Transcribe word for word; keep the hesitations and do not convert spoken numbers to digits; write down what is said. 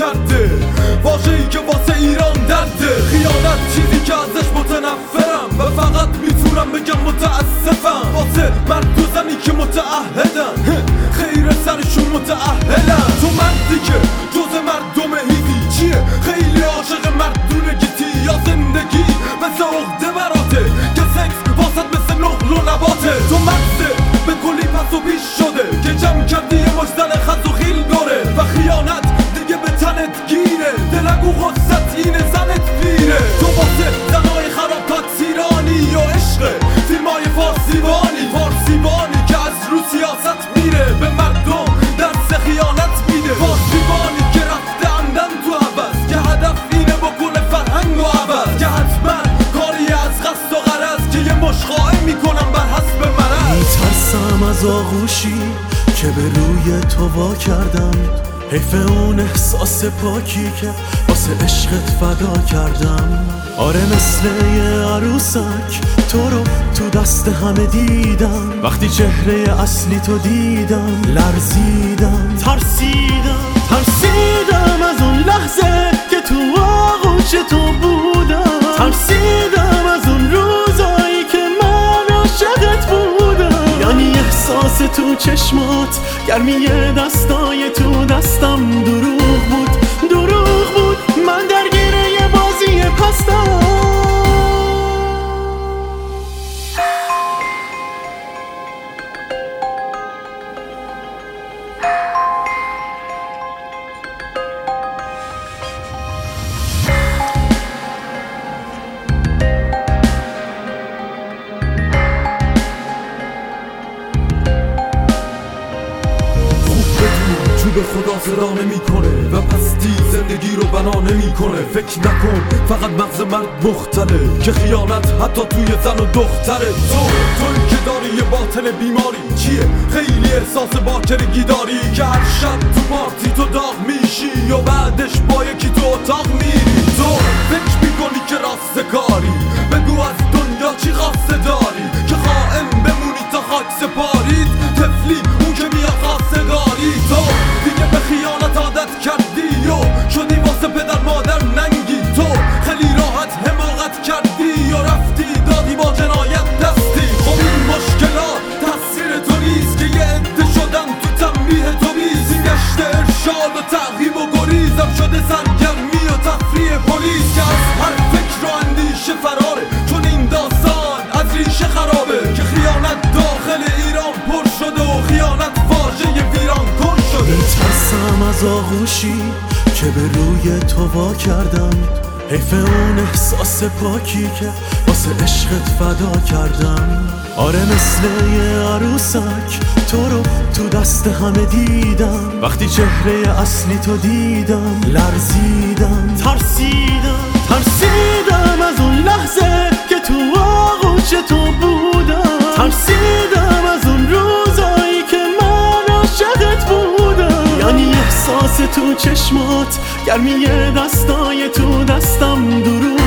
کرده، واژه‌ای که واسه ایران درده. خیانت چیزی که ازش متنفرم و فقط میتونم بگم متاسفم واسه مرد و زنی که متعهدن، خیر سرشون متأهلن. تو مردی که جز مردم هیزی چیه؟ خیلی عاشق مردونگیتی یا زندگی مثل عقده براته که سکس واسط مثل نقل و نباته. تو مرده به کلی پس و پیش شده که جمع کردی یه مجدل خز و خیل داره و خیانت دیگه به تنت گیره. دلگو خودست اینه زنت پیره. تو واسه زنای خرابات ایرانی و عشق فیلمای فارسیبانی فارسیبانی که از رو سیاست میره به مردم درس خیانت میده. فارسیبانی که رفته عمدن تو عوض که هدف اینه بکنه فرهنگ و عوض که حتما کاری از قصد و غرض که یه مشخائه میکنم بر حسب مرض. میترسم از آغوشی که به روی تو وا کردم، حیف اون احساس پاکی که واسه عشقت فدا کردم. آره مثل یه عروسک تو رو تو دست همه دیدم، وقتی چهره اصلی تو دیدم لرزیدم، ترسیدم ترسیدم از اون لحظه که تو آغوش تو بودم، ترسیدم از اون روزایی که من عاشقت بودم. یعنی احساس تو چشمات، گرمی دستای تو دستم دروغ بود دروغ بود. من درگیر یه بازی پستم. به خدا صدا نمیکنه و پستی زندگی رو بنا نمیکنه. فکر نکن فقط مغز مرد مختله که خیانت حتی توی زن و دختره. تو توی که داری یه باطن بیماری چیه؟ خیلی احساس باکرگی داری که هر شب تو پارتی تو داغ میشی و بعدش با یکی تو اتاق میری. تو فکر میکنی که راست کاری، بگو از دنیا چی خواسته داری که خائن بمونی تا خاک سپارید طفلی اون که میاد خواستگاری. تو دیگه به خیانت عادت کردی و شدی واسه پدر مادر ننگی. تو خیلی راحت حماقت کردی و رفتی دادی با جنایت دستی. خب این مشکلات تقصیر تو نیست که یه عده شدن تو تنبیه تو بیز. این گشت ارشاد و تعقیب و گریزم شده سرگرمی و تفریح پلیس که از هر فکر و اندیشه فراره، چون این داستان از ریشه خرابه که خیانت داخل ایران پر شده و خیانت واژه ویران کن شده. میترسم از آغوشی که به روی تو وا کردم، حیف اون احساس پاکی که واسه عشقت فدا کردم. آره مثل یه عروسک تو رو تو دست همه دیدم، وقتی چهره اصلی تو دیدم لرزیدم، ترسیدم ترسیدم از اون لحظه که تو آغوش تو بودم، ترسیدم از اون روزایی که من عاشقت بودم. یعنی احساس تو چشمات، گرمی دستای تو دستم دروغ